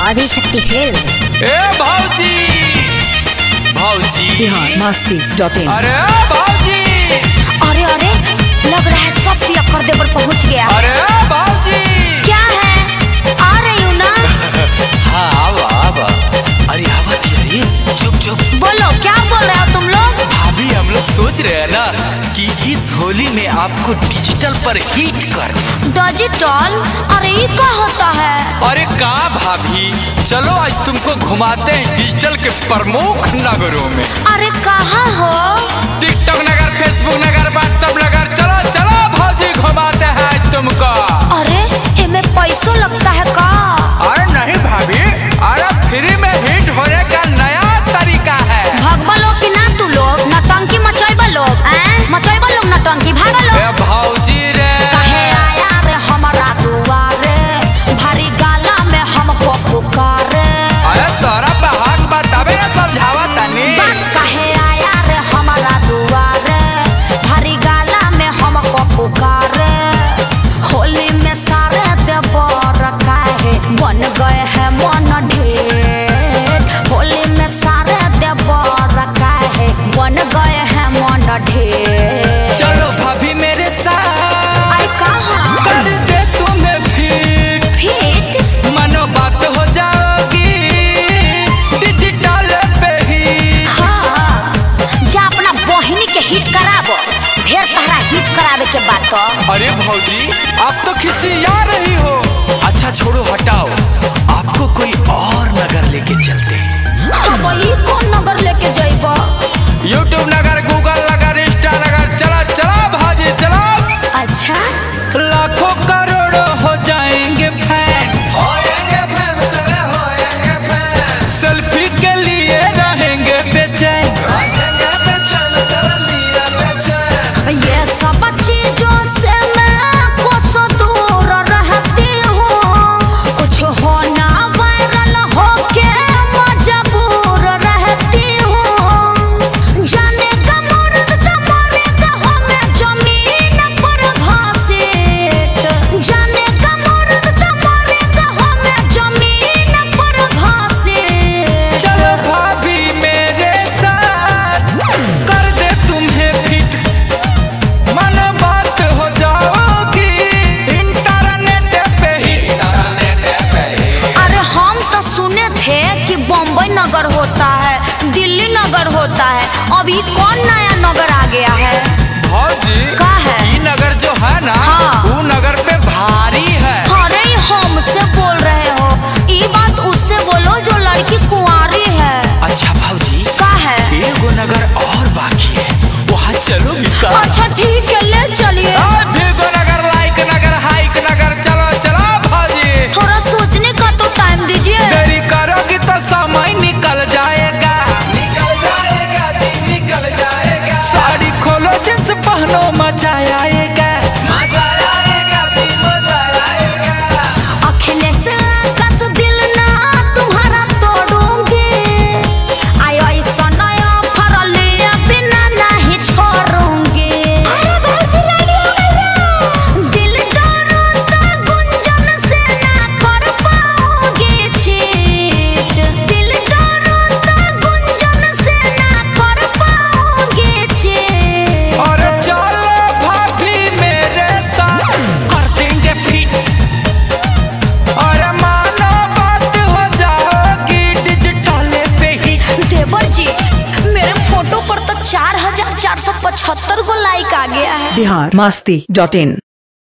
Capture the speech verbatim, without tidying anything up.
Adishakti film. ए भौजी भौजी Bihar Masti dot इन। अरे भौजी, अरे अरे लग रहा है सब पियक्कर देवर पहुंच गया। अरे भौजी क्या है, आ रही हूँ ना। हाँ आवा आवा। अरे आवा अरे चुप चुप। बोलो क्या बोल रहे हो तुम लोग। भाभी हम लोग सोच रहे हैं ना कि इस होली में आपको डिजिटल पर हिट कर। डिजिटल? अरे ये क्या होता है। अरे का भाभी, चलो आज तुमको घुमाते हैं डिजिटल के प्रमुख नगरों में। अरे कहाँ हो। टिकटॉक नगर, फेसबुक नगर, व्हाट्सएप नगर, चलो चलो भौजी घुमाते हैं आज तुमको। अरे इनमें पैसों लगता है का। अरे नहीं भाभी, अरे फ्री में हिट होने का नया तरीका है। भगवा लोग की ना तू लोग नटंकी मचाइबा लोग, मचाइबा लोग नटंकी भागा लोग। ए भौजी रे कहे आया रे हमारा दुआरे, भारी गाला में हमको पुकारे। अरे तोरा पे हक बतावे ना समझावा तनी। कहे आया रे हमारा दुआरे, भारी गाला में हमको पुकारे। होली में सारे देवर काहे बन गए हैं मन ढेर। होली में सारे देवर काहे बन गए हैं मन ढेर। चलो भाभी मेरे साथ। अरे कहाँ कर दे तुम्हें फिट फिट। मनो बात हो जाओगी डिजिटल पे ही। हाँ जा अपना बहिनी के हिट कराबो, ढेर तहरा हिट करावे के बात। अरे भौजी आप तो खिसिया रही हो। अच्छा छोड़ो हटाओ, आपको कोई और नगर लेके चलते हैं। अब ये कौन नगर लेके जाइबो। यूट्यूब नगर, गूगल नगर, इंस्टा नगर, चला चला भाजी चला। अच्छा लाखों करोड़ों हो जाएंगे फैन, सेल्फी के लिए रहेंगे बेचैन। ये सब चीजों से मैं कोसों दूर रहती हूँ। कुछ होना वायरल होके मजबूर रहती हूँ। जाने का मुर्द तो मरेगा हमें जमीन पर घसीट। जाने का मुर्द तो मरेगा हमें जमीन पर घसीट। चलो भाभी मेरे साथ, कर दे तुम्हें फिट मन बात हो जाओगी इंटरनेट पे ही। अरे हम तो सुने थे कि बम्बई नगर होता है, दिल्ली नगर होता है, अभी कौन नया नगर आ गया है। भौजी का है? ये नगर जो है ना, हाँ। वो नगर पे भारी है। अरे हमसे बोल रहे हो, ये बात उससे बोलो जो लड़की कुंवारी है। अच्छा भौजी का है। एगो नगर और बाकी है, वहाँ चलोगी का? अच्छा ठीक है ले चलिए। भीगो नगर, लाइक नगर, हाइक नगर, चलो चलो भौजी। थोड़ा सोचने का तो टाइम दीजिए। देरी करोगी तो समय निकल जाएगा, निकल जाएगा जी निकल जाएगा। साड़ी खोलो जींस पहनो मजा आएगा, मजा आएगा जी मजा आएगा। अखिलेश कस दिल ना तुम्हारा तोड़ूंगी। आयो ऐसा नया फरले बिना नहीं छोड़ूंगी। दिल डरो तो गुंजन से ना कर पाऊंगी चीट। दिल डरो तो गुंजन से ना कर पाऊंगी चीट। और चलो भाभी मेरे साथ, कर देंगे फिट और मानो बात हो जाओगी डिजिटल पे ही। देवर जी मेरे फोटो पर तो चार हजार चार सौ पचहत्तर को लाइक आ गया है। बिहार मस्ती डॉट इन।